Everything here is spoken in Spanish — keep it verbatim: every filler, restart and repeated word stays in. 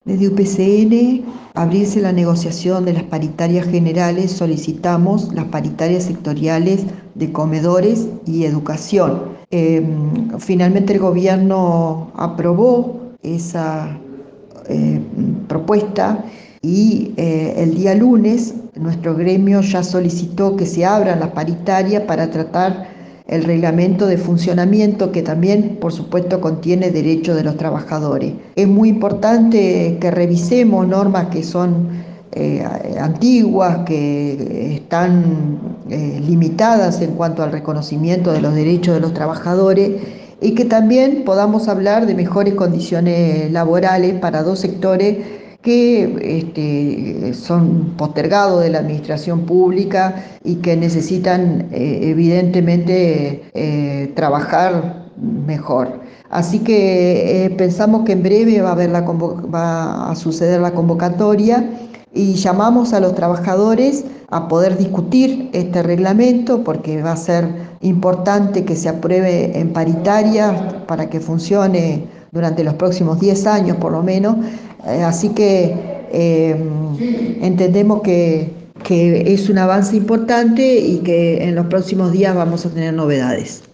Desde U P C N, abrirse la negociación de las paritarias generales, solicitamos las paritarias sectoriales de comedores y educación. Eh, finalmente el gobierno aprobó esa eh, propuesta y eh, el día lunes nuestro gremio ya solicitó que se abran las paritarias para tratar el reglamento de funcionamiento que también, por supuesto, contiene derechos de los trabajadores. Es muy importante que revisemos normas que son eh, antiguas, que están eh, limitadas en cuanto al reconocimiento de los derechos de los trabajadores y que también podamos hablar de mejores condiciones laborales para dos sectores que este, son postergados de la administración pública y que necesitan eh, evidentemente eh, trabajar mejor. Así que eh, pensamos que en breve va a, haber la va a suceder la convocatoria y llamamos a los trabajadores a poder discutir este reglamento porque va a ser importante que se apruebe en paritaria para que funcione durante los próximos diez años por lo menos. Eh, así que eh, entendemos que, que es un avance importante y que en los próximos días vamos a tener novedades.